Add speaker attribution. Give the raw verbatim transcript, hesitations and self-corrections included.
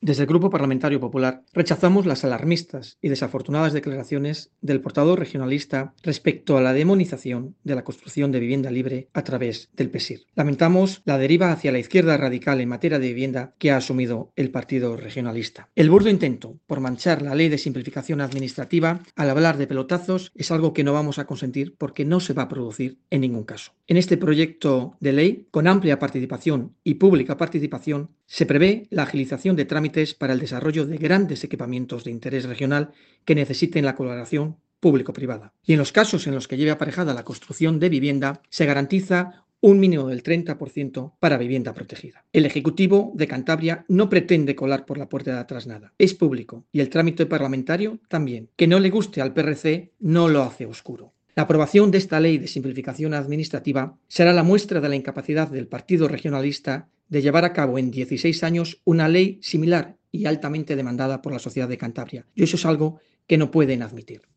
Speaker 1: Desde el Grupo Parlamentario Popular rechazamos las alarmistas y desafortunadas declaraciones del portavoz regionalista respecto a la demonización de la construcción de vivienda libre a través del PESIR. Lamentamos la deriva hacia la izquierda radical en materia de vivienda que ha asumido el partido regionalista. El burdo intento por manchar la ley de simplificación administrativa al hablar de pelotazos es algo que no vamos a consentir porque no se va a producir en ningún caso. En este proyecto de ley, con amplia participación y pública participación, se prevé la agilización de trámites para el desarrollo de grandes equipamientos de interés regional que necesiten la colaboración público-privada. Y en los casos en los que lleve aparejada la construcción de vivienda, se garantiza un mínimo del treinta por ciento para vivienda protegida. El Ejecutivo de Cantabria no pretende colar por la puerta de atrás nada. Es público y el trámite parlamentario también. Que no le guste al P R C no lo hace oscuro. La aprobación de esta ley de simplificación administrativa será la muestra de la incapacidad del Partido Regionalista de llevar a cabo en dieciséis años una ley similar y altamente demandada por la sociedad de Cantabria. Y eso es algo que no pueden admitir.